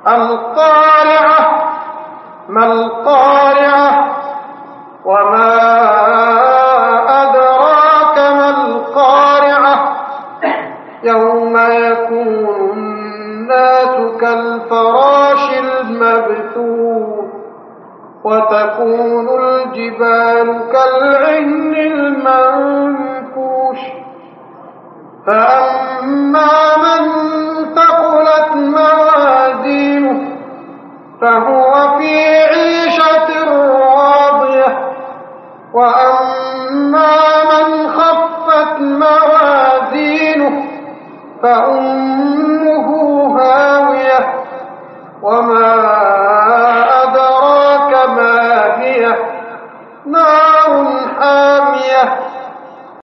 القارعة ما القارعة وما أدراك ما القارعة يوم يكون الناس كالفراش المبثوث وتكون الجبال كالعهن المنفوش فأما من ثقلت موازينه فهو في عيشة راضية وأما من خفت موازينه فأمه